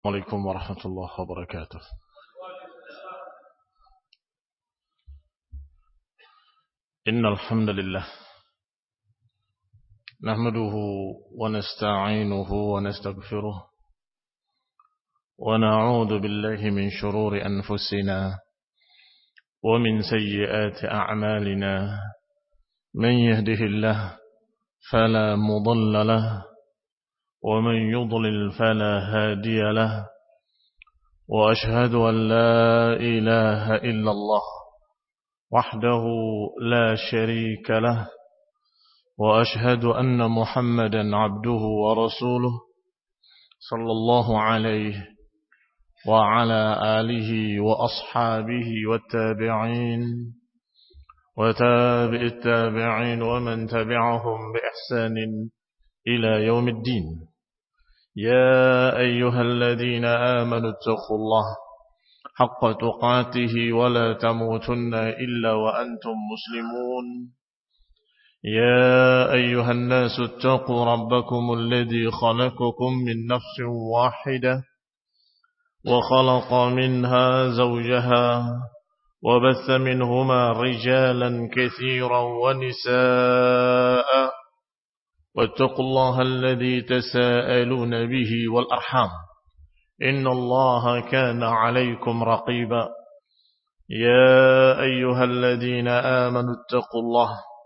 عليكم ورحمة الله وبركاته. إن الحمد لله نحمده ونستعينه ونستغفره ونعوذ بالله من شرور أنفسنا ومن سيئات أعمالنا. من يهده الله فلا مضل له ومن يضلل فلا هادي له، وأشهد أن لا إله إلا الله وحده لا شريك له، وأشهد أن محمدا عبده ورسوله صلى الله عليه وعلى آله وأصحابه والتابعين وتابع التابعين ومن تبعهم بإحسان إلى يوم الدين. يا أيها الذين آمنوا اتقوا الله حق تقاته ولا تموتن إلا وأنتم مسلمون. يا أيها الناس اتقوا ربكم الذي خلقكم من نفس واحدة وخلق منها زوجها وبث منهما رجالا كثيرا ونساء، واتقوا الله الذي تساءلون به والأرحام إن الله كان عليكم رقيبا. يا أيها الذين آمنوا اتقوا الله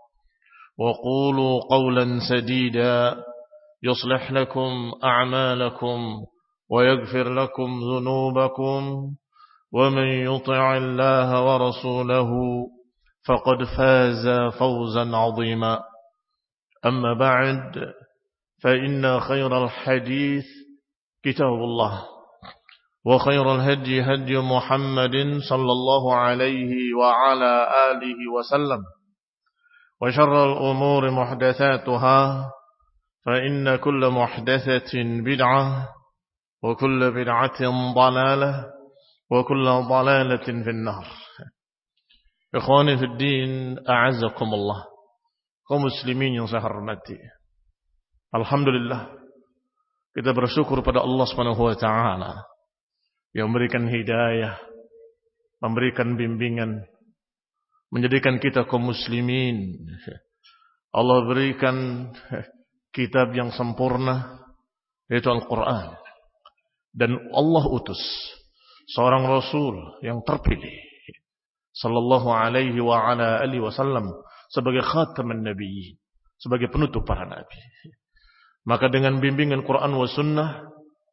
وقولوا قولا سديدا يصلح لكم أعمالكم ويغفر لكم ذنوبكم، ومن يطع الله ورسوله فقد فاز فوزا عظيما. أما بعد، فإن خير الحديث كتاب الله، وخير الهدي هدي محمد صلى الله عليه وعلى آله وسلم، وشر الأمور محدثاتها، فإن كل محدثة بدعة وكل بدعة ضلالة وكل ضلالة في النار. إخواني في الدين، أعزكم الله. Kaum muslimin yang saya hormati, alhamdulillah kita bersyukur pada Allah Subhanahu wa taala yang memberikan hidayah, memberikan bimbingan, menjadikan kita kaum muslimin. Allah berikan kitab yang sempurna, yaitu Al-Quran, dan Allah utus seorang Rasul yang terpilih sallallahu alaihi wa ala alihi wasallam sebagai khataman nabiyyin, sebagai penutup para nabi. Maka dengan bimbingan Quran wa sunnah,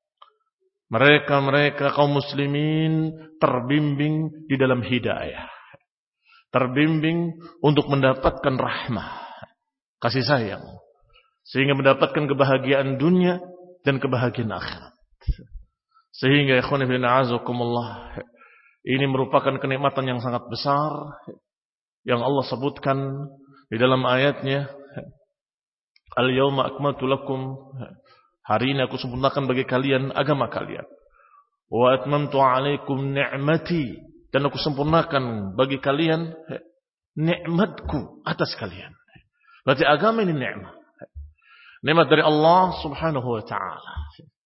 mereka kaum muslimin terbimbing di dalam hidayah, terbimbing untuk mendapatkan rahmah, kasih sayang, sehingga mendapatkan kebahagiaan dunia dan kebahagiaan akhirat. Sehingga ikhwan fillah azakumullah, ini merupakan kenikmatan yang sangat besar yang Allah sebutkan di dalam ayatnya, Al-yawma akmaltu lakum, hari ini aku sempurnakan bagi kalian agama kalian. Wa atmamtu alaikum ni'mati, dan aku sempurnakan bagi kalian nikmatku atas kalian. Berarti agama ini nikmat. Nikmat dari Allah Subhanahu wa taala.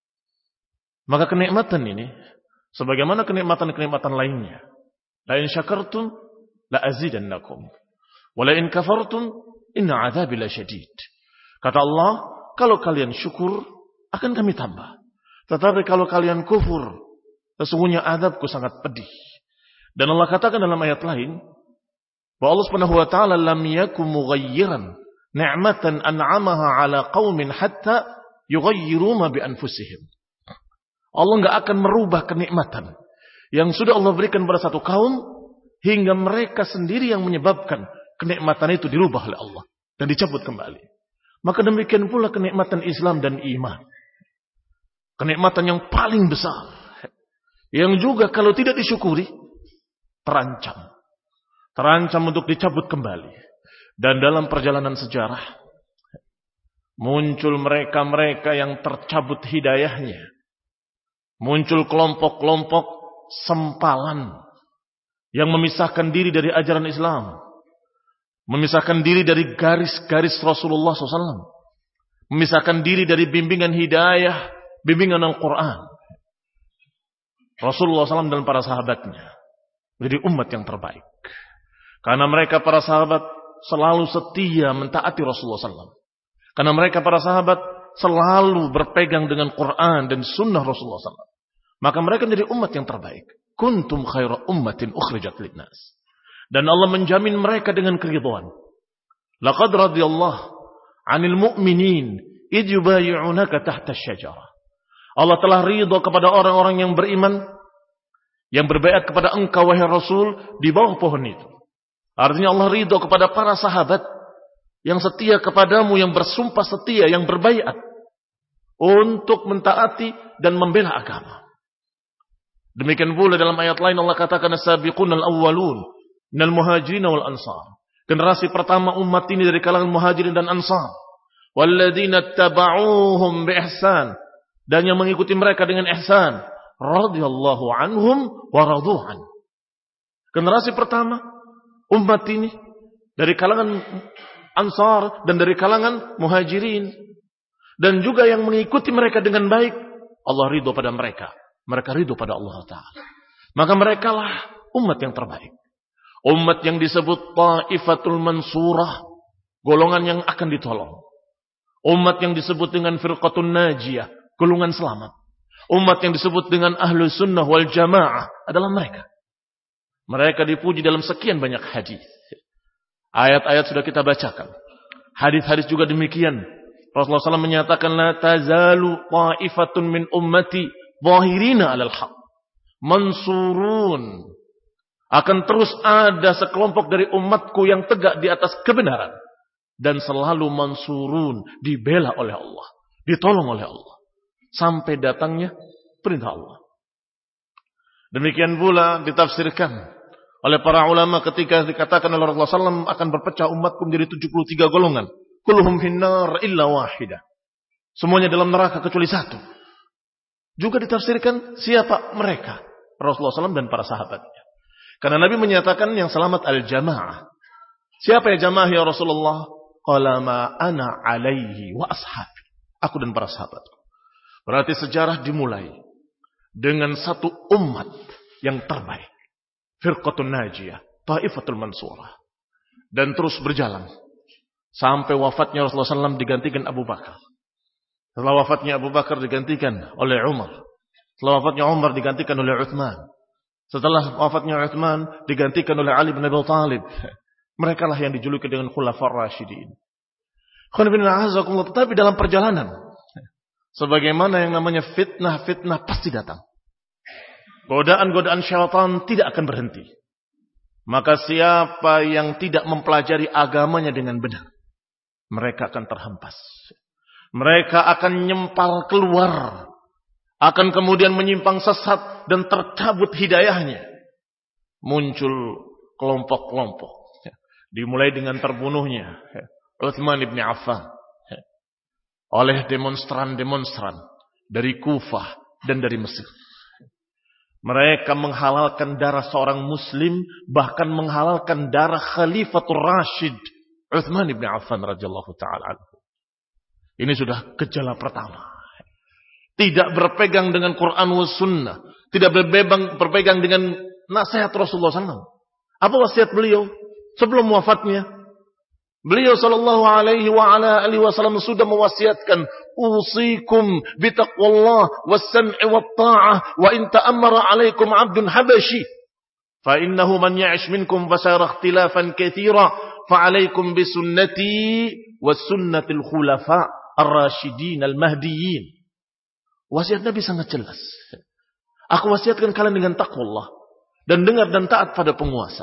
Maka kenikmatan ini sebagaimana kenikmatan-kenikmatan lainnya, la in syakartum la azidannakum wa la in kafartum inna 'adzabi lasyadid. Kata Allah, kalau kalian syukur akan kami tambah, tetapi kalau kalian kufur sesungguhnya azabku sangat pedih. Dan Allah katakan dalam ayat lain bahwa Allah Subhanahu wa taala lam yakum mughayyiran ni'matan an'amaha 'ala qaumin hatta yughayyiru ma bi anfusihim. Allah enggak akan merubah kenikmatan yang sudah Allah berikan pada satu kaum hingga mereka sendiri yang menyebabkan kenikmatan itu dirubah oleh Allah dan dicabut kembali. Maka demikian pula kenikmatan Islam dan iman. Kenikmatan yang paling besar, yang juga kalau tidak disyukuri terancam. Terancam untuk dicabut kembali. Dan dalam perjalanan sejarah muncul mereka-mereka yang tercabut hidayahnya. Muncul kelompok-kelompok sempalan yang memisahkan diri dari ajaran Islam, memisahkan diri dari garis-garis Rasulullah SAW, memisahkan diri dari bimbingan hidayah, bimbingan Al-Quran. Rasulullah SAW dan para sahabatnya menjadi umat yang terbaik. Karena mereka para sahabat selalu setia mentaati Rasulullah SAW. Karena mereka para sahabat selalu berpegang dengan Quran dan sunnah Rasulullah SAW. Maka mereka menjadi umat yang terbaik. Kuntum khaira ummatin ukhrijat linnas. Dan Allah menjamin mereka dengan keridhaan. Laqad radiyallahu 'anil mu'minin idh yubayyi'unaka tahta asy-syajarah. Allah telah ridha kepada orang-orang yang beriman yang berbaiat kepada engkau wahai Rasul di bawah pohon itu. Artinya Allah ridha kepada para sahabat yang setia kepadamu, yang bersumpah setia, yang berbaiat untuk mentaati dan membela agama. Demikian pula dalam ayat lain Allah katakan as-sabiqunal awwalun minal muhajirin wal ansar. Generasi pertama umat ini dari kalangan muhajirin dan ansar. Walladzina tabauhum bi ihsan, dan yang mengikuti mereka dengan ihsan, radhiyallahu anhum wa radu'an. Generasi pertama umat ini dari kalangan ansar dan dari kalangan muhajirin, dan juga yang mengikuti mereka dengan baik, Allah ridho pada mereka. Mereka ridho pada Allah Ta'ala. Maka merekalah umat yang terbaik. Umat yang disebut Ta'ifatul Mansurah, golongan yang akan ditolong. Umat yang disebut dengan Firqatun Najiyah, golongan selamat. Umat yang disebut dengan Ahlus Sunnah wal Jamaah adalah mereka. Mereka dipuji dalam sekian banyak hadis. Ayat-ayat sudah kita bacakan. Hadis-hadis juga demikian. Rasulullah SAW menyatakan, la tazalu ta'ifatun min ummati zahirina 'alal haq mansurun. Akan terus ada sekelompok dari umatku yang tegak di atas kebenaran dan selalu mansurun, dibela oleh Allah, ditolong oleh Allah sampai datangnya perintah Allah. Demikian pula ditafsirkan oleh para ulama ketika dikatakan oleh Rasulullah SAW akan berpecah umatku menjadi 73 golongan. Kulluhum finnar illa wahidah. Semuanya dalam neraka kecuali satu. Juga ditafsirkan siapa mereka, Rasulullah SAW dan para sahabatnya. Karena Nabi menyatakan yang selamat al-jamaah. Siapa ya jamaah ya Rasulullah? Qala ma ana alaihi wa ashabi. Aku dan para sahabatku. Berarti sejarah dimulai dengan satu umat yang terbaik. Firqatun Najiyah, Ta'ifatul Mansurah. Dan terus berjalan. Sampai wafatnya Rasulullah SAW digantikan Abu Bakar. Setelah wafatnya Abu Bakar digantikan oleh Umar. Setelah wafatnya Umar digantikan oleh Uthman. Setelah wafatnya Uthman digantikan oleh Ali bin Abi Thalib. Mereka lah yang dijuluki dengan Khulafar Rashidin. Tetapi dalam perjalanan, sebagaimana yang namanya fitnah pasti datang. Godaan-godaan syaitan tidak akan berhenti. Maka siapa yang tidak mempelajari agamanya dengan benar, mereka akan terhempas. Mereka akan nyempal keluar. Akan kemudian menyimpang sesat dan tercabut hidayahnya. Muncul kelompok-kelompok. Dimulai dengan terbunuhnya Uthman ibn Affan oleh demonstran-demonstran dari Kufah dan dari Mesir. Mereka menghalalkan darah seorang muslim, bahkan menghalalkan darah Khalifatul Rashid Uthman ibn Affan radhiyallahu ta'ala anhu. Ini sudah gejala pertama. Tidak berpegang dengan Quran wa sunnah. Tidak berpegang dengan nasihat Rasulullah SAW. Apa wasiat beliau sebelum wafatnya? Beliau sallallahu alaihi wa ala alihi wasallam sudah mewasiatkan, usikum bitaqwallah was-sam'i wat-ta'ah wa in ta'ammara 'alaikum 'abdun habashi fa innahu man ya'ish minkum fasara ikhtilafan katsira fa 'alaikum bisunnati was sunnatil khulafa ar-rasyidin al-mahdiyyin. Wasiat Nabi sangat jelas. Aku wasiatkan kalian dengan takwa dan dengar dan taat pada penguasa.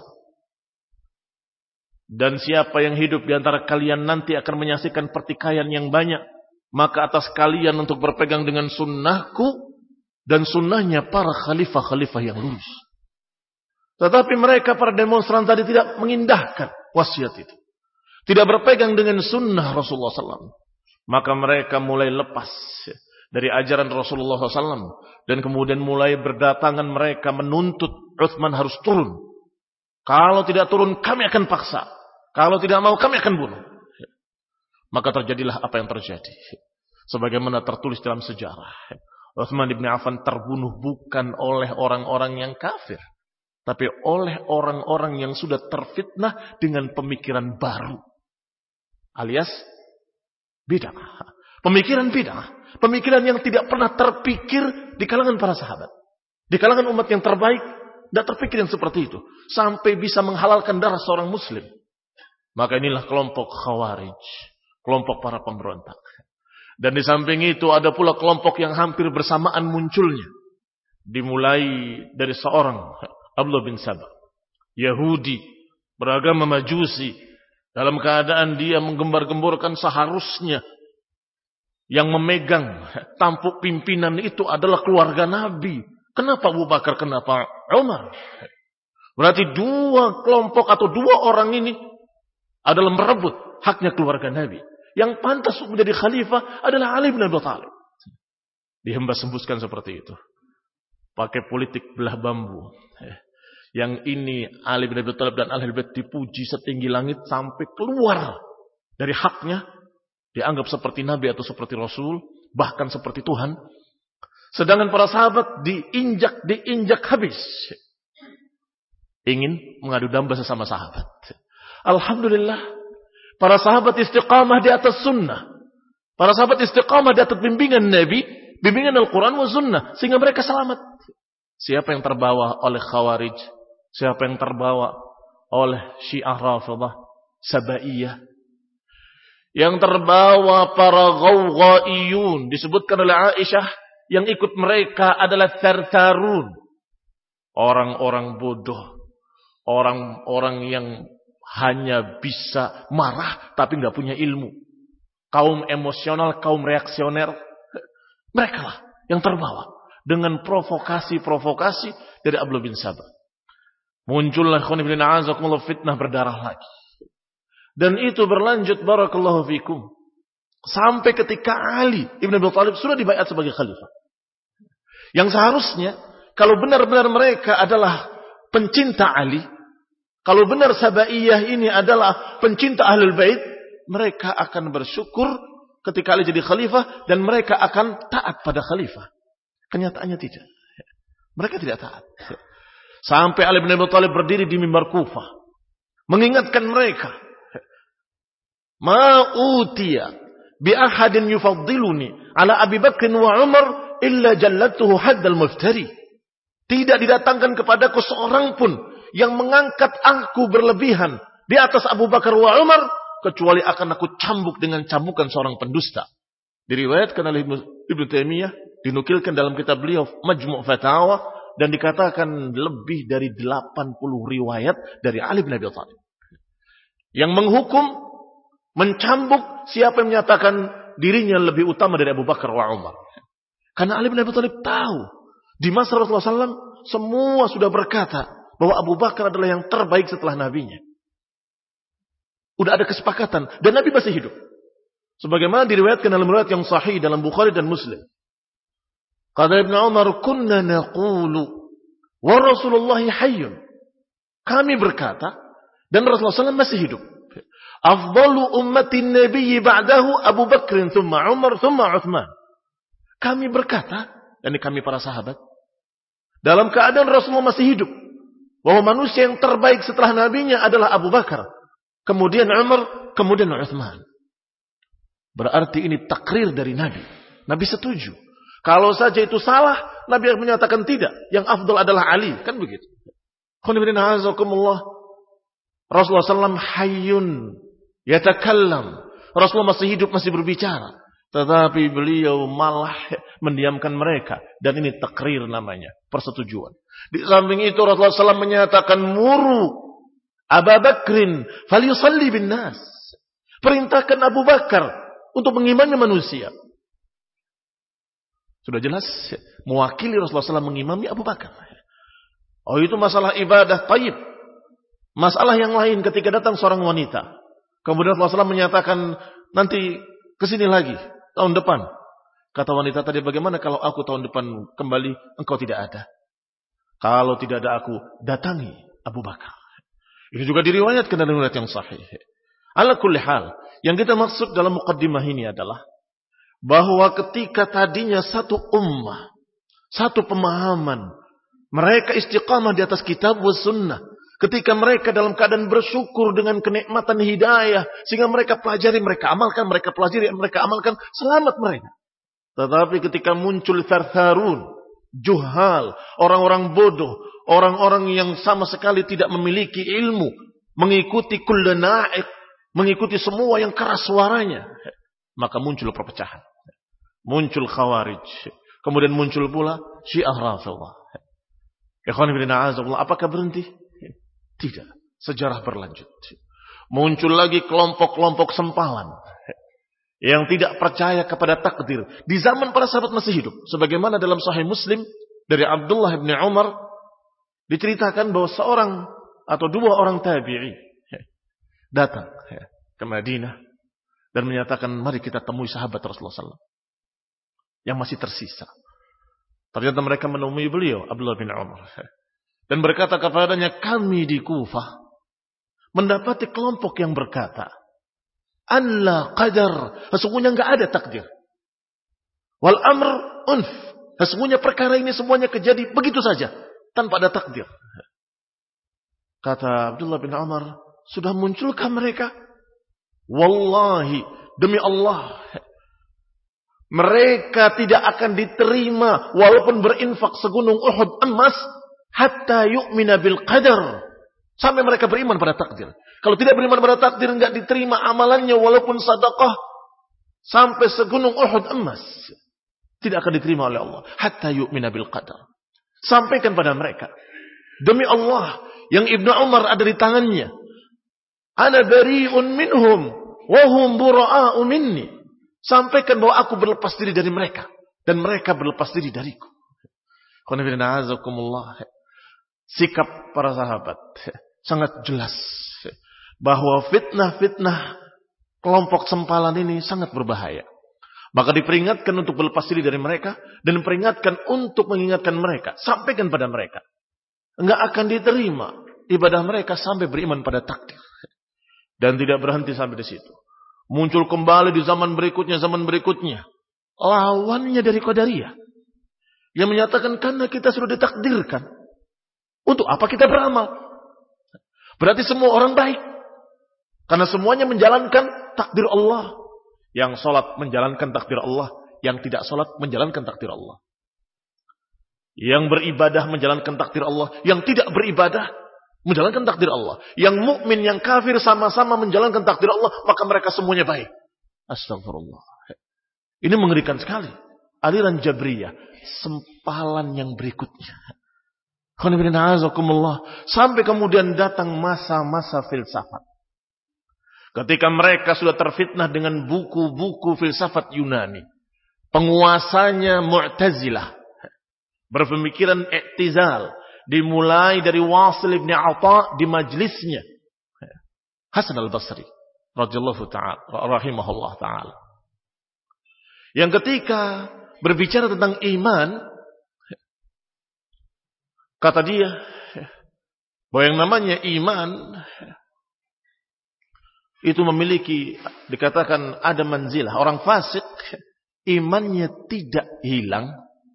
Dan siapa yang hidup di antara kalian nanti akan menyaksikan pertikaian yang banyak, maka atas kalian untuk berpegang dengan sunnahku dan sunnahnya para khalifah-khalifah yang lurus. Tetapi mereka para demonstran tadi tidak mengindahkan wasiat itu. Tidak berpegang dengan sunnah Rasulullah SAW. Maka mereka mulai lepas dari ajaran Rasulullah SAW. Dan kemudian mulai berdatangan mereka menuntut Uthman harus turun. Kalau tidak turun kami akan paksa. Kalau tidak mau kami akan bunuh. Maka terjadilah apa yang terjadi. Sebagaimana tertulis dalam sejarah. Utsman bin Affan terbunuh bukan oleh orang-orang yang kafir, tapi oleh orang-orang yang sudah terfitnah dengan pemikiran baru, alias bid'ah. Pemikiran bid'ah, pemikiran yang tidak pernah terpikir di kalangan para sahabat, di kalangan umat yang terbaik, tidak terpikir yang seperti itu, sampai bisa menghalalkan darah seorang muslim. Maka inilah kelompok Khawarij, kelompok para pemberontak. Dan di samping itu ada pula kelompok yang hampir bersamaan munculnya, dimulai dari seorang Abdullah bin Saba, Yahudi, beragama Majusi, dalam keadaan dia menggembar-gemborkan seharusnya yang memegang tampuk pimpinan itu adalah keluarga Nabi. Kenapa Abu Bakar, kenapa Umar? Berarti dua kelompok atau dua orang ini adalah merebut haknya keluarga Nabi. Yang pantas untuk menjadi khalifah adalah Ali bin Abi Thalib. Dihembus-hembuskan seperti itu. Pakai politik belah bambu. Yang ini Ali bin Abi Thalib dan Ahlul Bait dipuji setinggi langit sampai keluar dari haknya. Dianggap seperti Nabi atau seperti Rasul, bahkan seperti Tuhan. Sedangkan para sahabat diinjak habis. Ingin mengadu domba sesama sahabat. Alhamdulillah, para sahabat istiqamah di atas sunnah. Para sahabat istiqamah di atas bimbingan Nabi, bimbingan Al-Quran wa sunnah, sehingga mereka selamat. Siapa yang terbawa oleh Khawarij? Siapa yang terbawa oleh Syiah Rafidah, Sabaiyah? Yang terbawa para Ghawghaiyun, disebutkan oleh Aisyah, yang ikut mereka adalah Thartarun. Orang-orang bodoh. Orang-orang yang hanya bisa marah tapi nggak punya ilmu. Kaum emosional, kaum reaksioner. Mereka lah yang terbawa dengan provokasi-provokasi dari Abdullah bin Saba. Muncullah fitnah berdarah lagi. Dan itu berlanjut barakallahu fikum sampai ketika Ali Ibn Abi Thalib sudah dibaiat sebagai khalifah. Yang seharusnya kalau benar-benar mereka adalah pencinta Ali, kalau benar Sabaiyah ini adalah pencinta Ahlul Bait, mereka akan bersyukur ketika Ali jadi khalifah dan mereka akan taat pada khalifah. Kenyataannya tidak. Mereka tidak taat. Sampai Ali bin Abi Thalib berdiri di mimbar Kufah mengingatkan mereka, "Ma utiya bi ahadin yufaddiluni ala Abi Bakr wa Umar illa jallatuhu haddal muftari." Tidak didatangkan kepadaku seorang pun yang mengangkat aku berlebihan di atas Abu Bakar wa Umar, kecuali akan aku cambuk dengan cambukan seorang pendusta. Diriwayatkan oleh Ibnu Taimiyah, dinukilkan dalam kitab beliau Majmu' Fatawa, dan dikatakan lebih dari 80 riwayat dari Ali bin Abi Thalib yang menghukum, mencambuk siapa yang menyatakan dirinya lebih utama dari Abu Bakar wa Umar. Karena Ali bin Abi Thalib tahu di masa Rasulullah SAW semua sudah berkata bahwa Abu Bakar adalah yang terbaik setelah nabinya. Udah ada kesepakatan dan Nabi masih hidup. Sebagaimana diriwayatkan dalam riwayat yang sahih dalam Bukhari dan Muslim. Kata Ibnu Umar, "Kunna naqulu wa Rasulullah hayyun." Kami berkata dan Rasulullah SAW masih hidup. "Afdalu ummatin nabiyyi ba'dahu Abu Bakr, thumma Umar, thumma Uthman." Kami berkata, dan kami para sahabat, dalam keadaan Rasulullah masih hidup, bahwa manusia yang terbaik setelah nabinya adalah Abu Bakar, kemudian Umar, kemudian Uthman. Berarti ini takrir dari Nabi. Nabi setuju. Kalau saja itu salah, Nabi menyatakan tidak. Yang afdal adalah Ali. Kan begitu. Rasulullah SAW hayyun yatakallam. Rasulullah masih hidup, masih berbicara. Tetapi beliau malah mendiamkan mereka. Dan ini takrir namanya. Persetujuan. Di samping itu Rasulullah SAW menyatakan, "Muru Abu Bakrin falyusalli bin nas." Perintahkan Abu Bakar untuk mengimami manusia. Sudah jelas, mewakili Rasulullah SAW mengimami Abu Bakar. Oh, itu masalah ibadah taib. Masalah yang lain ketika datang seorang wanita. Kemudian Rasulullah SAW menyatakan, "Nanti kesini lagi, tahun depan." Kata wanita tadi, "Bagaimana kalau aku tahun depan kembali, engkau tidak ada?" "Kalau tidak ada aku, datangi Abu Bakar." Ini juga diriwayatkan dalam riwayat yang sahih. Ala kulli hal, yang kita maksud dalam muqaddimah ini adalah bahwa ketika tadinya satu ummah, satu pemahaman, mereka istiqamah di atas kitab wa sunnah, ketika mereka dalam keadaan bersyukur dengan kenikmatan hidayah, sehingga mereka pelajari, mereka amalkan, mereka pelajari, mereka amalkan, selamat mereka. Tetapi ketika muncul thartharun, juhal, orang-orang bodoh, orang-orang yang sama sekali tidak memiliki ilmu, mengikuti kulla na'iq, mengikuti semua yang keras suaranya, maka muncul perpecahan. Muncul khawarij. Kemudian muncul pula Syiah Rafidhah. Ikhwan fillah a'azakumullah, apakah berhenti? Tidak. Sejarah berlanjut. Muncul lagi kelompok-kelompok sempalan yang tidak percaya kepada takdir di zaman para sahabat masih hidup. Sebagaimana dalam Sahih Muslim dari Abdullah bin Umar diceritakan bahwa seorang atau dua orang tabi'i datang ke Madinah dan menyatakan, mari kita temui sahabat Rasulullah SAW yang masih tersisa. Ternyata mereka menemui beliau, Abdullah bin Umar, dan berkata kepadanya, kami di Kufah mendapati kelompok yang berkata, Allah qadar, sesungguhnya enggak ada takdir. Wal amr unf, sesungguhnya perkara ini semuanya kejadi begitu saja, tanpa ada takdir. Kata Abdullah bin Umar, sudah munculkah mereka? Wallahi, demi Allah, mereka tidak akan diterima walaupun berinfak segunung Uhud emas hatta yu'mina bil qadar. Sampai mereka beriman pada takdir. Kalau tidak beriman pada takdir, enggak diterima amalannya walaupun sedekah sampai segunung Uhud emas. Tidak akan diterima oleh Allah. Hatta yu'mina bil qadar. Sampaikan pada mereka, demi Allah, yang Ibnu Umar ada di tangannya, ana bari'un minhum wa hum bura'a'u minni. Sampaikan bahwa aku berlepas diri dari mereka dan mereka berlepas diri dariku. Sikap para sahabat sangat jelas bahwa fitnah-fitnah kelompok sempalan ini sangat berbahaya. Maka diperingatkan untuk berlepas diri dari mereka dan diperingatkan untuk mengingatkan mereka. Sampaikan pada mereka, enggak akan diterima ibadah mereka sampai beriman pada takdir. Dan tidak berhenti sampai di situ. Muncul kembali di zaman berikutnya. Lawannya dari Qadariyah. Yang menyatakan karena kita sudah ditakdirkan. Untuk apa kita beramal? Berarti semua orang baik. Karena semuanya menjalankan takdir Allah. Yang sholat menjalankan takdir Allah. Yang tidak sholat menjalankan takdir Allah. Yang beribadah menjalankan takdir Allah. Yang tidak beribadah menjalankan takdir Allah. Yang mukmin, yang kafir sama-sama menjalankan takdir Allah, maka mereka semuanya baik. Astagfirullah. Ini mengerikan sekali. Aliran Jabriyah, sempalan yang berikutnya. Sampai kemudian datang masa-masa filsafat. Ketika mereka sudah terfitnah dengan buku-buku filsafat Yunani. Penguasanya Mu'tazilah. Berpemikiran i'tizal. Dimulai dari Wasil ibn Atha di majlisnya Hasan al-Basri radhiyallahu ta'ala rahimahullah ta'ala. Yang ketika berbicara tentang iman, kata dia bahwa yang namanya iman itu memiliki, dikatakan ada manzilah. Orang fasik imannya tidak hilang,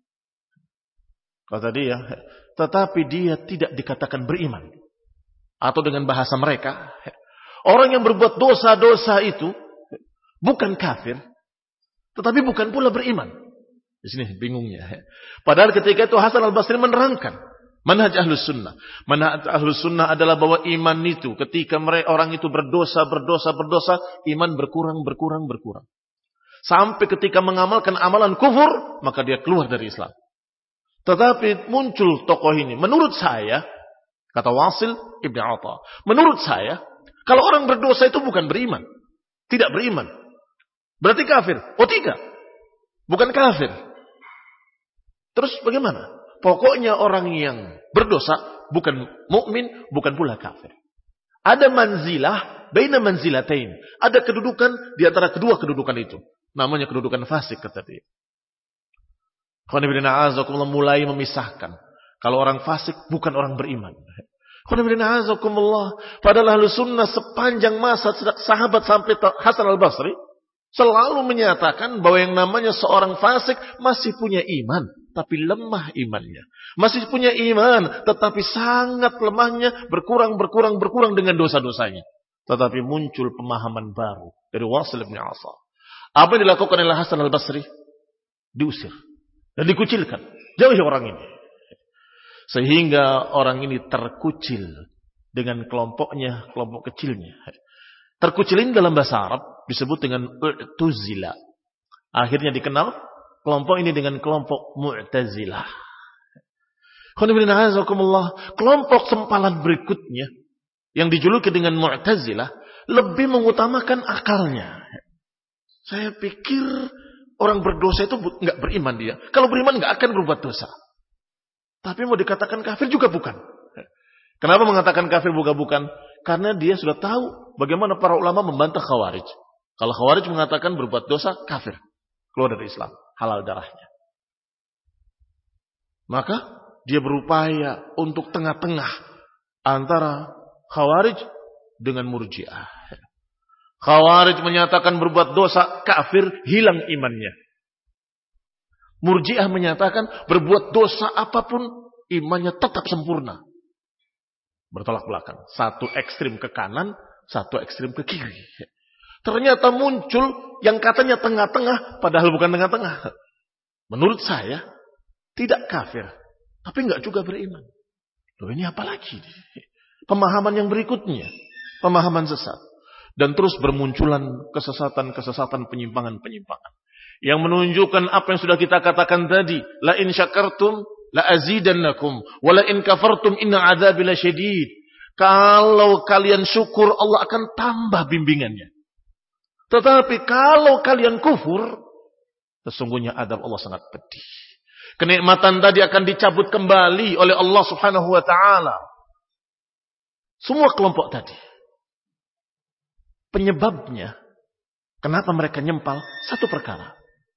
kata dia, tetapi dia tidak dikatakan beriman. Atau dengan bahasa mereka, orang yang berbuat dosa-dosa itu bukan kafir, tetapi bukan pula beriman. Di sini bingungnya. Padahal ketika itu Hasan al-Basri menerangkan manhaj ahlus sunnah. Manhaj ahlus sunnah adalah bahwa iman itu ketika orang itu berdosa, iman berkurang. Sampai ketika mengamalkan amalan kufur, maka dia keluar dari Islam. Tetapi muncul tokoh ini. Menurut saya, kata Wasil ibn Atha, menurut saya, kalau orang berdosa itu bukan beriman. Tidak beriman. Berarti kafir. Oh tidak. Bukan kafir. Terus bagaimana? Pokoknya orang yang berdosa bukan mukmin, bukan pula kafir. Ada manzilah, baina manzilatain. Ada kedudukan di antara kedua kedudukan itu. Namanya kedudukan fasik, kata dia. Mulai memisahkan. Kalau orang fasik bukan orang beriman. Padahal ahlu sunnah sepanjang masa sahabat sampai Hasan al-Basri Selalu menyatakan bahwa yang namanya seorang fasik masih punya iman, tapi lemah imannya. Masih punya iman, tetapi sangat lemahnya, berkurang dengan dosa-dosanya. Tetapi muncul pemahaman baru dari Wasil bin Asal. Apa yang dilakukan oleh Hasan al-Basri? Diusir dan dikucilkan. Jauhi orang ini. Sehingga orang ini terkucil dengan kelompoknya, kelompok kecilnya. Terkucilin dalam bahasa Arab disebut dengan U'tuzila. Akhirnya dikenal kelompok ini dengan kelompok Mu'tazilah. Kelompok sempalan berikutnya yang dijuluki dengan Mu'tazilah lebih mengutamakan akalnya. Saya pikir orang berdosa itu nggak beriman dia. Kalau beriman nggak akan berbuat dosa. Tapi mau dikatakan kafir juga bukan. Kenapa mengatakan kafir bukan? Karena dia sudah tahu bagaimana para ulama membantah Khawarij. Kalau Khawarij mengatakan berbuat dosa, kafir. Keluar dari Islam. Halal darahnya. Maka dia berupaya untuk tengah-tengah antara Khawarij dengan Murji'ah. Khawarij menyatakan berbuat dosa, kafir, hilang imannya. Murji'ah menyatakan berbuat dosa apapun, imannya tetap sempurna. Bertolak belakang. Satu ekstrim ke kanan, satu ekstrim ke kiri. Ternyata muncul yang katanya tengah-tengah, padahal bukan tengah-tengah. Menurut saya, tidak kafir. Tapi enggak juga beriman. Loh, ini apa lagi? Pemahaman yang berikutnya. Pemahaman sesat. Dan terus bermunculan kesesatan-kesesatan, penyimpangan-penyimpangan. Yang menunjukkan apa yang sudah kita katakan tadi. La in syakartum la azidannakum wa la in kafartum inna adzabi lasyadid. Kalau kalian syukur, Allah akan tambah bimbingannya. Tetapi kalau kalian kufur, sesungguhnya azab Allah sangat pedih. Kenikmatan tadi akan dicabut kembali oleh Allah Subhanahu wa taala. Semua kelompok tadi. Penyebabnya kenapa mereka nyempal? Satu perkara.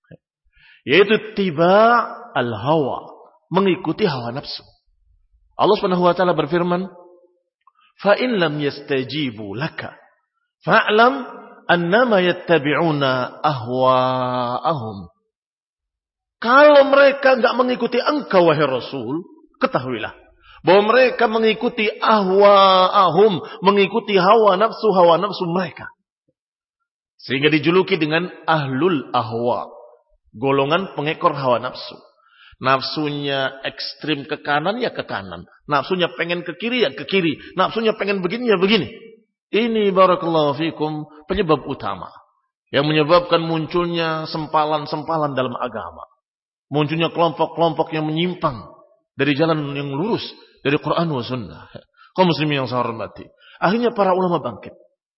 Yaitu tiba al-hawa, mengikuti hawa nafsu. Allah Subhanahu wa taala berfirman, "Fa in lam yastajibu laka, fa'lam annama yattabi'una ahwa'ahum." Kalau mereka enggak mengikuti engkau wahai Rasul, ketahuilah bahwa mereka mengikuti ahwa'ahum, mengikuti hawa nafsu mereka. Sehingga dijuluki dengan ahlul ahwa, golongan pengekor hawa nafsu. Nafsunya ekstrim ke kanan ya ke kanan. Nafsunya pengen ke kiri ya ke kiri. Nafsunya pengen begini ya begini. Ini barakallahu fikum penyebab utama. Yang menyebabkan munculnya sempalan-sempalan dalam agama. Munculnya kelompok-kelompok yang menyimpang dari jalan yang lurus. Dari Quran wa sunnah. Kaum muslimin yang saya hormati. Akhirnya para ulama bangkit.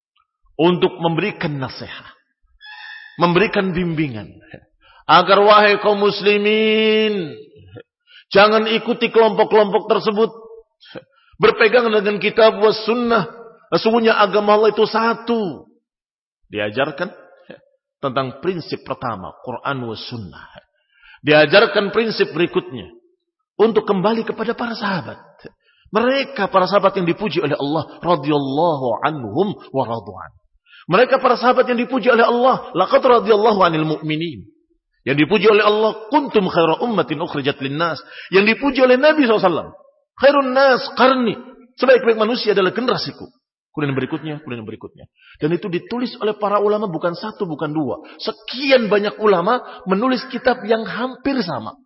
Untuk memberikan nasihat. Memberikan bimbingan. Agar wahai kaum muslimin, jangan ikuti kelompok-kelompok tersebut. Berpegang dengan kitab was sunnah. Sesungguhnya agama Allah itu satu. Diajarkan tentang prinsip pertama, Quran was sunnah. Diajarkan prinsip berikutnya. Untuk kembali kepada para sahabat. Mereka para sahabat yang dipuji oleh Allah. Radiyallahu anhum wa radu'an. Mereka para sahabat yang dipuji oleh Allah. Laqad radiyallahu anil mu'minin. Yang dipuji oleh Allah, kuntum khaira ummatin ukhrijat linnas. Yang dipuji oleh Nabi SAW. Khairun nas qarni. Sebaik-baik manusia adalah generasiku. Kemudian berikutnya. Dan itu ditulis oleh para ulama bukan satu, bukan dua. Sekian banyak ulama menulis kitab yang hampir sama.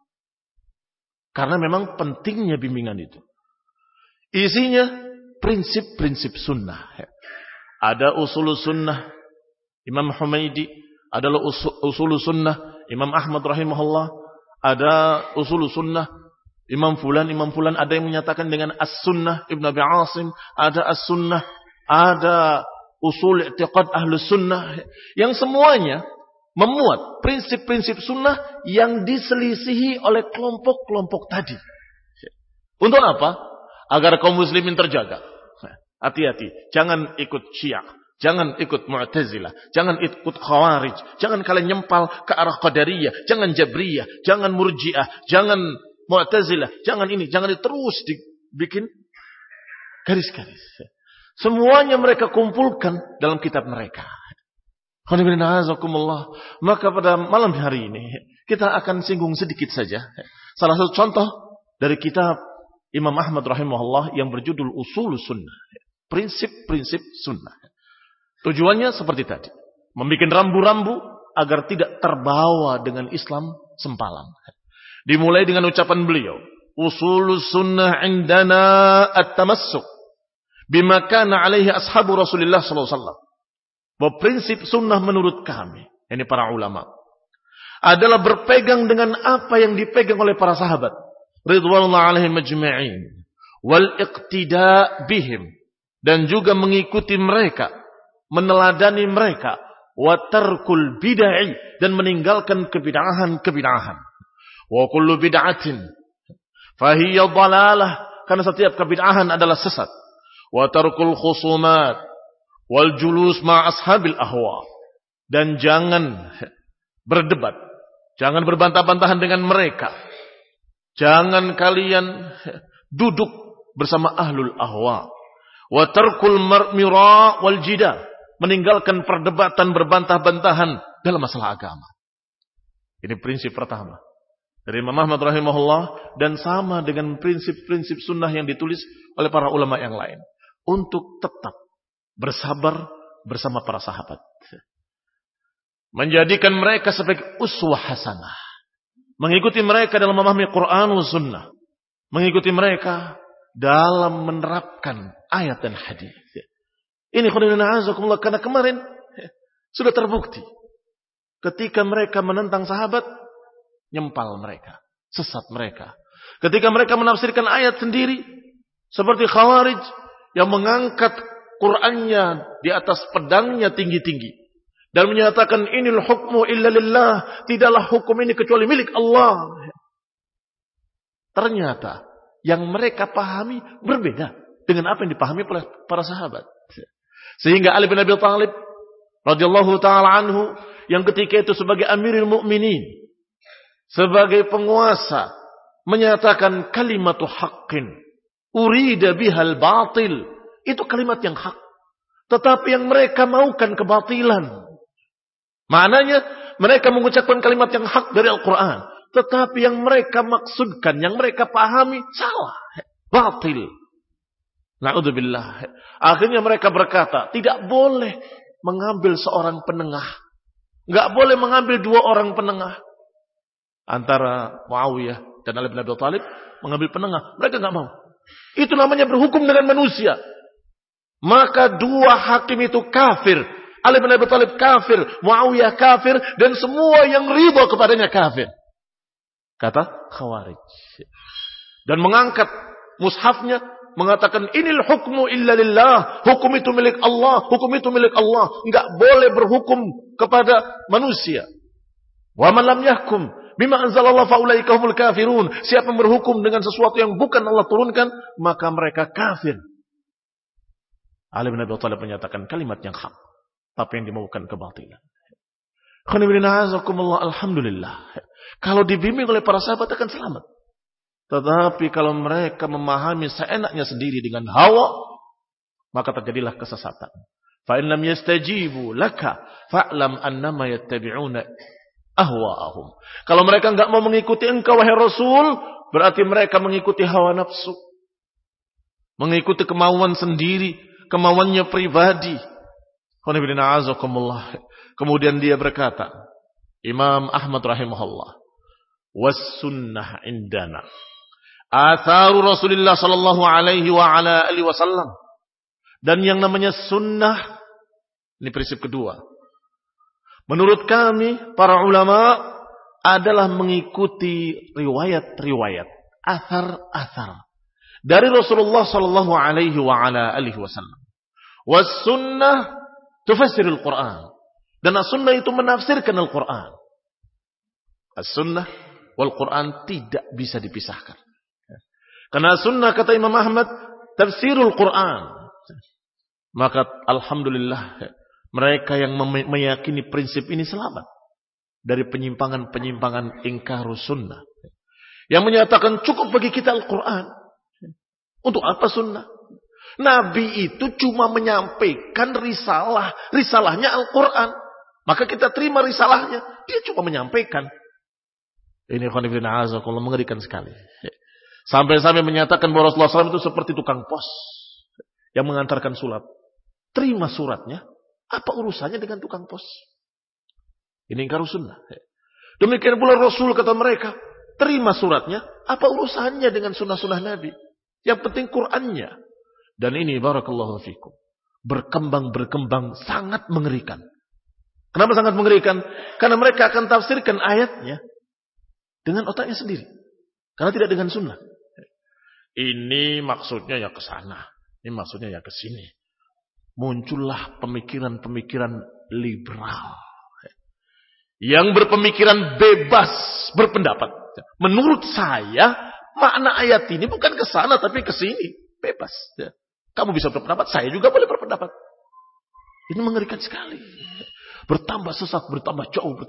Karena memang pentingnya bimbingan itu. Isinya prinsip-prinsip sunnah. Ada usul sunnah Imam Humaidi. Adalah usul sunnah Imam Ahmad rahimahullah. Ada usul sunnah Imam Fulan. Ada yang menyatakan dengan as-sunnah Ibn Abi Asim. Ada as-sunnah. Ada usul i'tiqad ahlus sunnah. Yang semuanya memuat prinsip-prinsip sunnah yang diselisihi oleh kelompok-kelompok tadi. Untuk apa? Agar kaum muslimin terjaga. Hati-hati. Jangan ikut Syiah. Jangan ikut Mu'tazilah. Jangan ikut Khawarij. Jangan kalian nyempal ke arah Qadariyah. Jangan Jabriyah. Jangan Murji'ah. Jangan Mu'tazilah. Jangan ini. Jangan ini. Terus dibikin garis-garis. Semuanya mereka kumpulkan dalam kitab mereka. Maka pada malam hari ini kita akan singgung sedikit saja salah satu contoh dari kitab Imam Ahmad rahimahullah yang berjudul Ushulus Sunnah. Prinsip-prinsip sunnah. Tujuannya seperti tadi. Membikin rambu-rambu agar tidak terbawa dengan Islam sempalan. Dimulai dengan ucapan beliau. Ushulus sunnah indana at-tamassuk bima kana alaihi ashabu Rasulullah sallallahu alaihi wasallam. Bahwa prinsip sunnah menurut kami, ini para ulama, adalah berpegang dengan apa yang dipegang oleh para sahabat. Ridwanullah alaihim majma'in. Wal iqtida' bihim. Dan juga mengikuti mereka. Meneladani mereka. Wa tarkul bid'ah. Dan meninggalkan kebid'ahan-kebid'ahan. Wa kullu bid'atin. Fahiyya dhalalah. Karena setiap kebid'ahan adalah sesat. Wa tarkul khusumat. Wal julus ma ashabil ahwa. Dan jangan berdebat. Jangan berbantah-bantahan dengan mereka. Jangan kalian duduk bersama ahlul ahwa. Wa tarkul mira wal jidal. Meninggalkan perdebatan berbantah-bantahan dalam masalah agama. Ini prinsip pertama dari Imam Ahmad rahimahullah, dan sama dengan prinsip-prinsip sunnah yang ditulis oleh para ulama yang lain. Untuk tetap bersabar bersama para sahabat. Menjadikan mereka sebagai uswah hasanah. Mengikuti mereka dalam memahami Quran dan Sunnah. Mengikuti mereka dalam menerapkan ayat dan hadis. Ini karena kemarin sudah terbukti. Ketika mereka menentang sahabat, nyempal mereka, sesat mereka. Ketika mereka menafsirkan ayat sendiri, seperti Khawarij yang mengangkat Qur'annya di atas pedangnya tinggi-tinggi dan menyatakan inil hukmu illa lillah, tidaklah hukum ini kecuali milik Allah. Ternyata yang mereka pahami berbeda dengan apa yang dipahami oleh para sahabat. Sehingga Ali bin Abi Thalib radhiyallahu taala anhu, yang ketika itu sebagai Amirul Mukminin, sebagai penguasa, menyatakan kalimatu haqqin urida bihal batil. Itu kalimat yang hak. Tetapi yang mereka maukan kebatilan. Maknanya mereka mengucapkan kalimat yang hak dari Al-Quran. Tetapi yang mereka maksudkan, yang mereka pahami salah. Batil. Na'udzubillah. Akhirnya mereka berkata, tidak boleh mengambil seorang penengah. Enggak boleh mengambil dua orang penengah. Antara Muawiyah dan Ali bin Abi Thalib mengambil penengah. Mereka enggak mau. Itu namanya berhukum dengan manusia. Maka dua hakim itu kafir. Ali bin Abi Thalib kafir, Muawiyah kafir, dan semua yang ridha kepadanya kafir. Kata Khawarij. Dan mengangkat mushafnya, mengatakan inil hukmu illa lillah. Hukum itu milik Allah, hukum itu milik Allah. Enggak boleh berhukum kepada manusia. Wa man lam yahkum bima anzalallahu faulaika humul kafirun. Siapa yang berhukum dengan sesuatu yang bukan Allah turunkan, maka mereka kafir. Ali bin Abi Thalib menyatakan kalimat yang hak, tapi yang dimaukan kebatilan. Alhamdulillah. Kalau dibimbing oleh para sahabat akan selamat. Tetapi kalau mereka memahami seenaknya sendiri dengan hawa, maka terjadilah kesesatan. Fa in lam yastajibu laka fa'lam annama yattabi'una ahwa'ahum. Kalau mereka enggak mau mengikuti engkau wahai Rasul, berarti mereka mengikuti hawa nafsu. Mengikuti kemauan sendiri, kemauannya pribadi. Kemudian dia berkata, Imam Ahmad rahimahullah, was sunnah indana atharu Rasulullah sallallahu alaihi wa ala alihi wasallam. Dan yang namanya sunnah, ini prinsip kedua, menurut kami para ulama, adalah mengikuti riwayat-riwayat, athar-athar dari Rasulullah sallallahu alaihi wa ala alihi wasallam. Was sunnah tufassirul Quran. Dan as-sunnah itu menafsirkan Al-Quran. As-sunnah wal Quran tidak bisa dipisahkan. Karena as-sunnah kata Imam Ahmad tafsirul Quran. Maka alhamdulillah mereka yang meyakini prinsip ini selamat dari penyimpangan-penyimpangan ingkarus sunnah. Yang menyatakan cukup bagi kita Al-Quran. Untuk apa sunnah? Nabi itu cuma menyampaikan risalahnya Al-Quran. Maka kita terima risalahnya. Dia cuma menyampaikan. Ini khonifidina azakullah, mengerikan sekali. Sampai-sampai menyatakan bahwa Rasulullah SAW itu seperti tukang pos yang mengantarkan surat. Terima suratnya. Apa urusannya dengan tukang pos? Ini ingkar sunnah. Demikian pula Rasul kata mereka. Terima suratnya. Apa urusannya dengan sunnah-sunnah Nabi? Yang penting Qur'annya. Dan ini barakallahu fikum. Berkembang sangat mengerikan. Kenapa sangat mengerikan? Karena mereka akan tafsirkan ayatnya dengan otaknya sendiri. Karena tidak dengan sunnah. Ini maksudnya ya ke sana. Ini maksudnya ya ke sini. Muncullah pemikiran-pemikiran liberal. Yang berpemikiran bebas berpendapat. Menurut saya, makna ayat ini bukan ke sana tapi ke sini. Bebas. Kamu bisa berpendapat, saya juga boleh berpendapat. Ini mengerikan sekali. Bertambah sesat, bertambah jauh.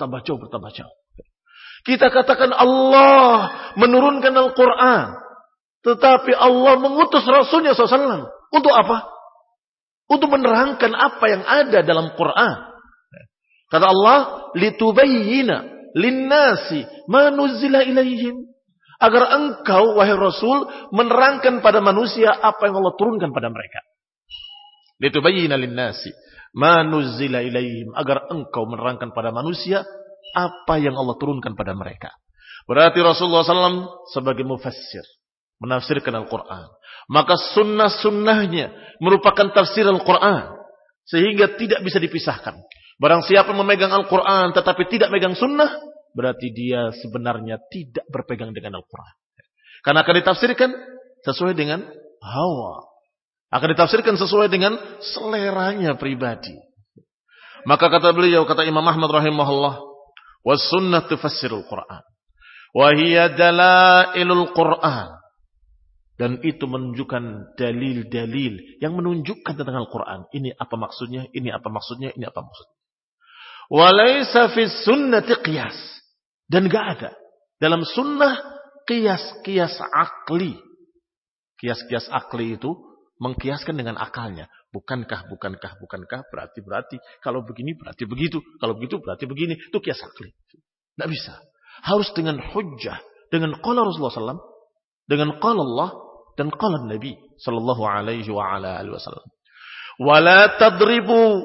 Kita katakan Allah menurunkan Al-Quran. Tetapi Allah mengutus Rasulnya SAW. Untuk apa? Untuk menerangkan apa yang ada dalam Quran. Kata Allah, litubayyina linnasi ma nuzzila ilaihim. Agar engkau, wahai Rasul, menerangkan pada manusia apa yang Allah turunkan pada mereka. Litubayyina linnasi ma nuzzila ilaihim. Agar engkau menerangkan pada manusia apa yang Allah turunkan pada mereka. Berarti Rasulullah SAW sebagai mufassir. Menafsirkan Al-Quran. Maka sunnah-sunnahnya merupakan tafsir Al-Quran. Sehingga tidak bisa dipisahkan. Barang siapa memegang Al-Quran tetapi tidak megang sunnah, berarti dia sebenarnya tidak berpegang dengan Al-Quran. Karena akan ditafsirkan sesuai dengan hawa. Akan ditafsirkan sesuai dengan seleranya pribadi. Maka kata beliau, kata Imam Ahmad rahimahullah, was sunnah tufassirul Quran. Wahiyya dalailul Quran. Dan itu menunjukkan dalil-dalil yang menunjukkan tentang Al-Quran. Ini apa maksudnya, ini apa maksudnya, ini apa maksudnya. Walaysa fis sunnati qiyas. Dan gak ada dalam sunnah qiyas akli. Qiyas akli itu mengkiaskan dengan akalnya. Bukankah, berarti. Kalau begini berarti begitu. Kalau begitu berarti begini. Itu qiyas akli. Tidak bisa. Harus dengan hujjah. Dengan qala Rasulullah SAW. Dengan qala Allah. Dan qala Nabi sallallahu alaihi wa ala alihi wasallam. Wala tadribu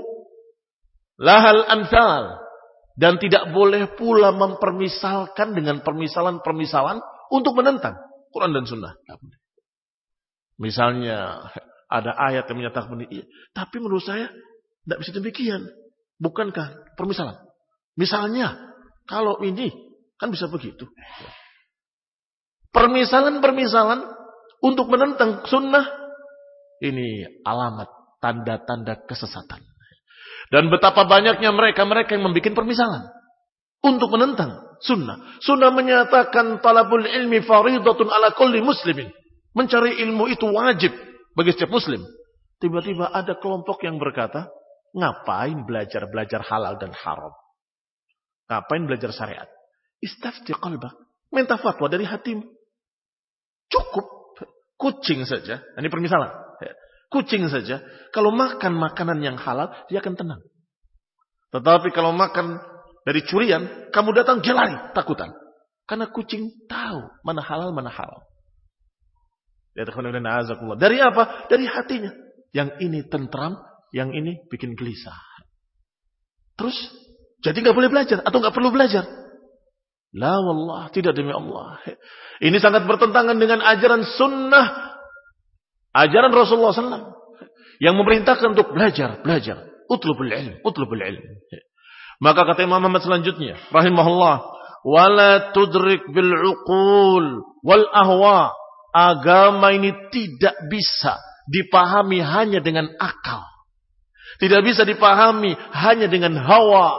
lahal amsal. Dan tidak boleh pula mempermisalkan dengan permisalan-permisalan untuk menentang Quran dan Sunnah. Misalnya ada ayat yang menyatakan ini, tapi menurut saya tidak bisa demikian. Bukankah permisalan? Misalnya kalau ini kan bisa begitu. Permisalan-permisalan untuk menentang sunnah, ini alamat tanda-tanda kesesatan. Dan betapa banyaknya mereka yang membuat permisalan untuk menentang sunnah. Sunnah menyatakan talabul ilmi faridatun ala kulli muslimin. Mencari ilmu itu wajib bagi setiap muslim. Tiba-tiba ada kelompok yang berkata, ngapain belajar halal dan haram? Ngapain belajar syariat? Istafti qalbak. Minta fatwa dari hatimu. Cukup. Kucing saja, ini permisalan. Kucing saja, kalau makan makanan yang halal, dia akan tenang. Tetapi kalau makan dari curian, kamu datang dia lari, takutan. Karena kucing tahu mana halal, mana haram. Dari apa? Dari hatinya. Yang ini tentram, yang ini bikin gelisah. Terus, jadi nggak boleh belajar atau nggak perlu belajar. La wallah, tidak demi Allah. Ini sangat bertentangan dengan ajaran sunnah. Ajaran Rasulullah SAW. Yang memerintahkan untuk belajar. Utlubul ilm. Maka kata Imam Muhammad selanjutnya. Rahimahullah. Wala tudrik bil uqul wal ahwa. Agama ini tidak bisa dipahami hanya dengan akal. Tidak bisa dipahami hanya dengan hawa.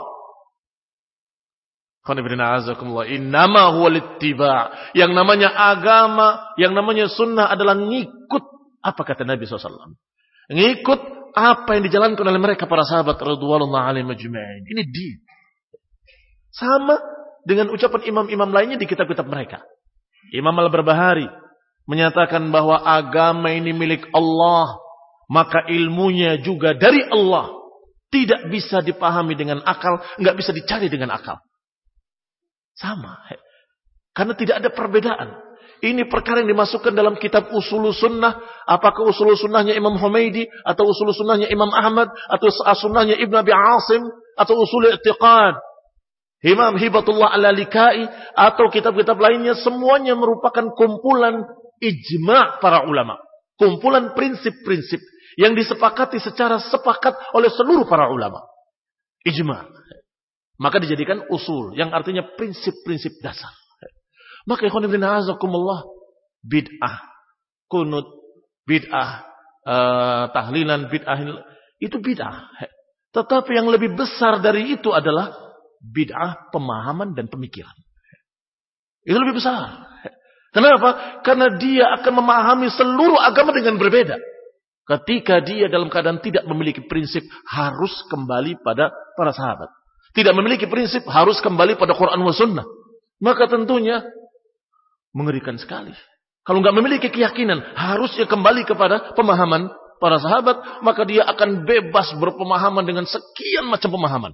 Innama huwa littiba'. Yang namanya agama, yang namanya sunnah adalah ngikut apa kata Nabi SAW. Ngikut apa yang dijalankan oleh mereka para sahabat radhiyallahu alaihim ajma'in. Ini din. Sama dengan ucapan imam-imam lainnya di kitab-kitab mereka. Imam Al-Barbahari menyatakan bahwa agama ini milik Allah, maka ilmunya juga dari Allah. Tidak bisa dipahami dengan akal, nggak bisa dicari dengan akal. Sama. Karena tidak ada perbedaan. Ini perkara yang dimasukkan dalam kitab Ushulus Sunnah. Apakah Ushulus Sunnahnya Imam Humaidi, atau Ushulus Sunnahnya Imam Ahmad, atau Sunnahnya Ibn Abi Asim, atau Ushul I'tiqad Imam Hibatullah Al-Lalikai, atau kitab-kitab lainnya, semuanya merupakan kumpulan ijma' para ulama. Kumpulan prinsip-prinsip yang disepakati secara sepakat oleh seluruh para ulama. Ijma'. Maka dijadikan usul, yang artinya prinsip-prinsip dasar. Maka ikhwan ibn a'azakumullah, bid'ah, kunut, bid'ah, tahlilan, bid'ah, itu bid'ah. Tetapi yang lebih besar dari itu adalah bid'ah pemahaman dan pemikiran. Itu lebih besar. Kenapa? Karena dia akan memahami seluruh agama dengan berbeda. Ketika dia dalam keadaan tidak memiliki prinsip, harus kembali pada para sahabat. Tidak memiliki prinsip, harus kembali pada Quran wa Sunnah. Maka tentunya mengerikan sekali. Kalau nggak memiliki keyakinan, harusnya kembali kepada pemahaman para sahabat, maka dia akan bebas berpemahaman dengan sekian macam pemahaman.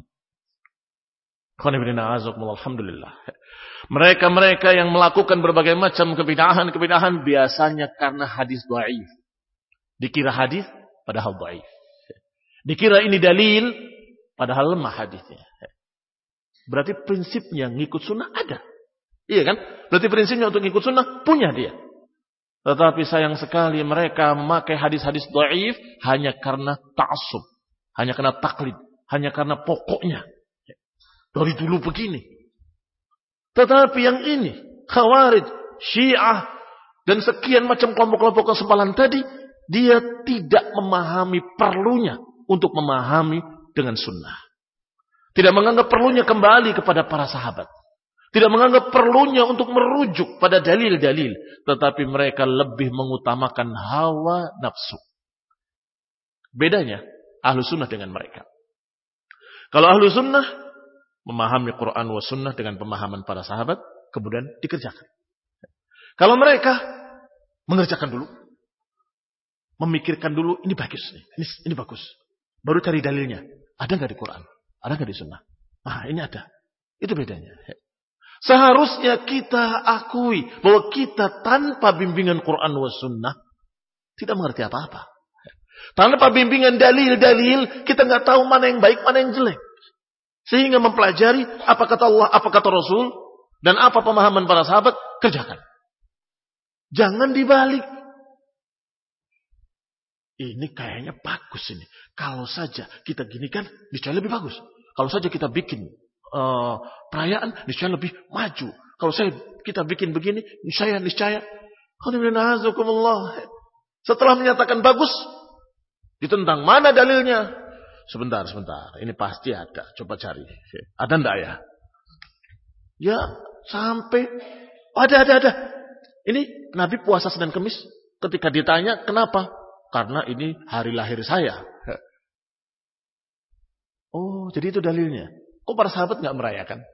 Alhamdulillah. Mereka-mereka yang melakukan berbagai macam kebid'ahan biasanya karena hadis dhaif. Dikira hadis padahal dhaif. Dikira ini dalil padahal lemah hadisnya. Berarti prinsipnya ngikut sunnah ada. Iya kan? Berarti prinsipnya untuk ngikut sunnah punya dia. Tetapi sayang sekali mereka memakai hadis-hadis dhaif hanya karena ta'assub, hanya karena taklid, hanya karena pokoknya. Dari dulu begini. Tetapi yang ini, Khawarij, Syiah, dan sekian macam kelompok-kelompok kesempalan tadi, dia tidak memahami perlunya untuk memahami dengan sunnah. Tidak menganggap perlunya kembali kepada para sahabat. Tidak menganggap perlunya untuk merujuk pada dalil-dalil. Tetapi mereka lebih mengutamakan hawa nafsu. Bedanya ahlu sunnah dengan mereka. Kalau ahlu sunnah memahami Quran wa sunnah dengan pemahaman para sahabat, kemudian dikerjakan. Kalau mereka mengerjakan dulu, memikirkan dulu, ini bagus, ini bagus. Baru cari dalilnya. Ada nggak di Quran? Ada nggak di sunnah? Ah, ini ada. Itu bedanya. Seharusnya kita akui bahwa kita tanpa bimbingan Quran wa sunnah tidak mengerti apa-apa. Tanpa bimbingan dalil-dalil, kita nggak tahu mana yang baik, mana yang jelek. Sehingga mempelajari apa kata Allah, apa kata Rasul, dan apa pemahaman para sahabat, kerjakan. Jangan dibalik. Ini kayaknya bagus ini. Kalau saja kita ginikan, niscaya lebih bagus. Kalau saja kita bikin perayaan, niscaya lebih maju. Kalau kita bikin begini, niscaya. Setelah menyatakan bagus, ditentang mana dalilnya? Sebentar. Ini pasti ada. Coba cari. Ada enggak ya? Ya, sampai. Ada. Ini Nabi puasa Senin Kemis. Ketika ditanya, kenapa? Karena ini hari lahir saya. Oh, jadi itu dalilnya. Kok para sahabat enggak merayakan?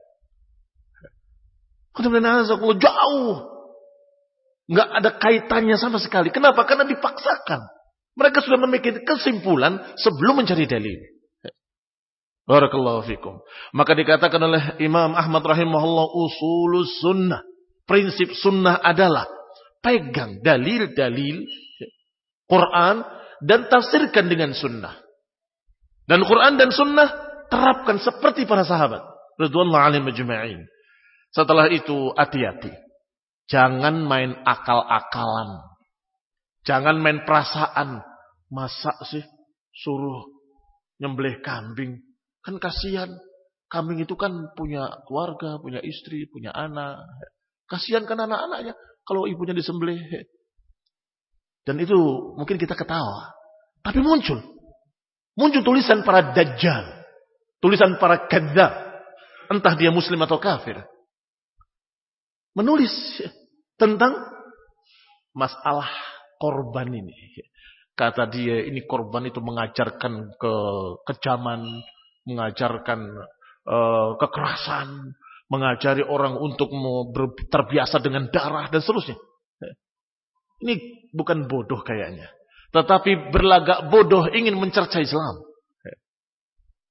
Jauh. Enggak ada kaitannya sama sekali. Kenapa? Karena dipaksakan. Mereka sudah memiliki kesimpulan sebelum mencari dalil. Barakallahu fikum. Maka dikatakan oleh Imam Ahmad rahimahullah, usulus sunnah. Prinsip sunnah adalah pegang dalil-dalil Quran dan tafsirkan dengan sunnah. Dan Quran dan sunnah terapkan seperti para sahabat radhiyallahu alaihim ajma'in. Setelah itu hati-hati. Jangan main akal-akalan. Jangan main perasaan. Masa sih suruh nyembelih kambing? Kan kasihan. Kambing itu kan punya keluarga, punya istri, punya anak. Kasihan kan anak-anaknya kalau ibunya disembelih. Dan itu mungkin kita ketawa. Tapi muncul tulisan para dajjal. Tulisan para kadzdzab. Entah dia muslim atau kafir. Menulis tentang masalah korban ini. Kata dia, ini korban itu mengajarkan kekejaman, mengajarkan kekerasan, mengajari orang untuk terbiasa dengan darah dan seterusnya. Ini bukan bodoh kayaknya, tetapi berlagak bodoh ingin mencerca Islam.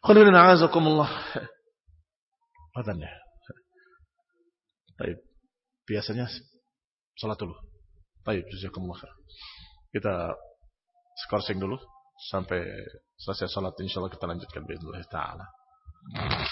Khulina a'azakumullah. Adhan ya. Baik. Biasanya salat dulu. Baik, jazakumullah khair. Kita skorsing dulu sampai selesai salat, insyaallah kita lanjutkan باذن الله taala.